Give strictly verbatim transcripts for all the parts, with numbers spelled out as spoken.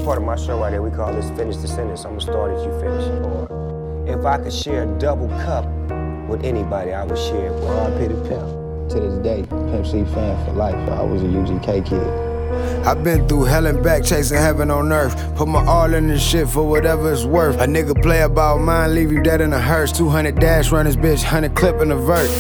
part of my show right there, we call this Finish the Sentence. I'm gonna start as you finish. Or if I could share a double cup with anybody, I would share it with R I P the Pimp. To this day, Pimp C fan for life. I was a U G K kid. I've been through hell and back, chasing heaven on earth. Put my all in this shit for whatever it's worth. A nigga play about mine, leave you dead in a hearse. two hundred dash, run this bitch, one hundred clip in a vert.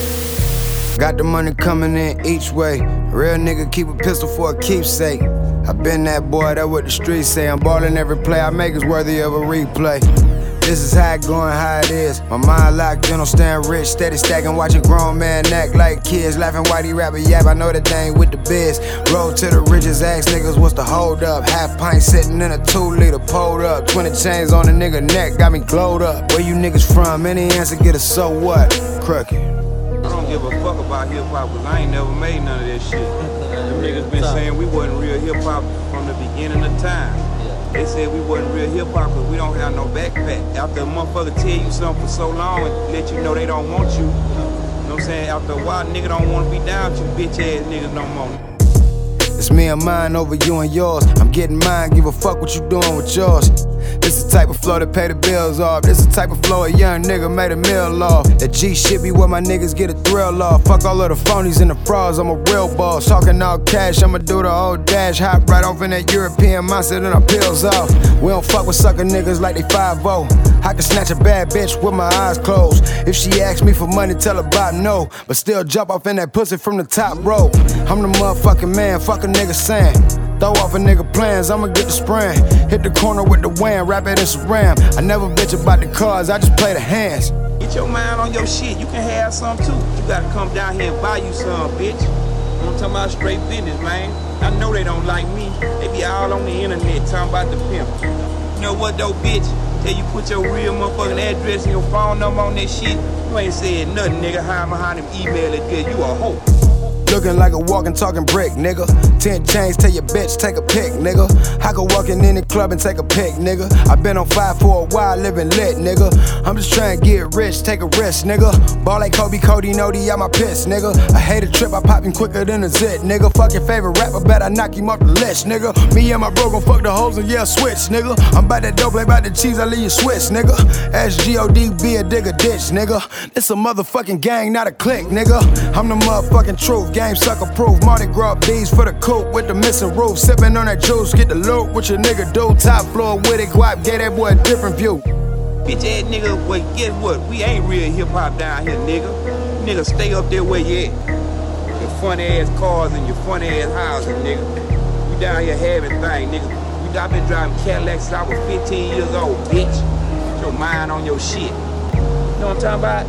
Got the money coming in each way. Real nigga keep a pistol for a keepsake. I been that boy, that what the streets say. I'm ballin' every play I make is worthy of a replay. This is how it going, how it is. My mind locked in on staying rich, steady stacking, watching grown man act like kids. Laughing whitey rapper yap, I know that they ain't with the biz. Road to the riches, ask niggas what's the hold up. Half pint sitting in a two liter, pulled up. twenty chains on a nigga neck, got me glowed up. Where you niggas from? Any answer, get a so what? Crooked. I don't give a fuck about hip-hop, cause I ain't never made none of that shit. Them niggas been saying we wasn't real hip-hop from the beginning of time. They said we wasn't real hip-hop cause we don't have no backpack. After a motherfucker tell you something for so long and let you know they don't want you, you know what I'm saying? After a while, nigga don't want to be down with you bitch-ass niggas no more. It's me and mine over you and yours. I'm getting mine, give a fuck what you doing with yours. This the type of flow that pay the bills off. This the type of flow a young nigga made a meal off. That G shit be where my niggas get a thrill off. Fuck all of the phonies and the frauds, I'm a real boss. Talking all cash, I'ma do the old dash. Hop right off in that European mindset and our pills off. We don't fuck with sucker niggas like they five oh. I can snatch a bad bitch with my eyes closed. If she asks me for money, tell her about no. But still jump off in that pussy from the top rope. I'm the motherfucking man, fuck a nigga saying. Throw off a nigga plans, I'ma get the spraying. Hit the corner with the wham, rap it in Saram. I never bitch about the cars, I just play the hands. Get your mind on your shit, you can have some too. You gotta come down here and buy you some, bitch. I'm talking about straight business, man. I know they don't like me. They be all on the internet talking about the pimp. You know what though, bitch? Till you put your real motherfucking address and your phone number on that shit, you ain't said nothing, nigga. Hide behind them email address, you a hoe. Looking like a walking, talking brick, nigga. Ten chains, tell your bitch, take a pic, nigga. I could walk in any club and take a pic, nigga. I been on fire for a while, living lit, nigga. I'm just trying to get rich, take a risk, nigga. Ball like Kobe, Cody, Nody, out my piss, nigga. I hate a trip, I pop him quicker than a zit, nigga. Fuck your favorite rapper, bet I knock him off the list, nigga. Me and my bro gon' fuck the hoes and yeah, switch, nigga. I'm bout that dope, like bout the cheese, I leave you switch, nigga. S G O D B a digger ditch, nigga. It's a motherfucking gang, not a clique, nigga. I'm the motherfucking truth, game sucker proof. Mardi Gras bees for the coupe with the missing roof. Sippin' on that juice, get the loot. What your nigga do? Top floor with it, guap, gave that boy a different view. Bitch ass nigga, wait, guess what? We ain't real hip hop down here, nigga. Nigga, stay up there where you at. Your funny ass cars and your funny ass houses, nigga. We down here having things, nigga. We, I been driving Cadillacs since I was fifteen years old, bitch. Get your mind on your shit. You know what I'm talking about?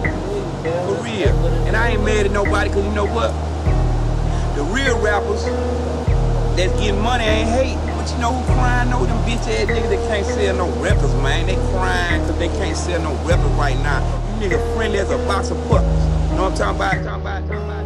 For real. And I ain't mad at nobody, cause you know what? The real rappers that's getting money ain't hate. But you know who crying? Know them bitch ass niggas that can't sell no records, man. They crying cause they can't sell no records right now. You niggas friendly as a box of puppets. You know what I'm talking about? Talking about, talking about.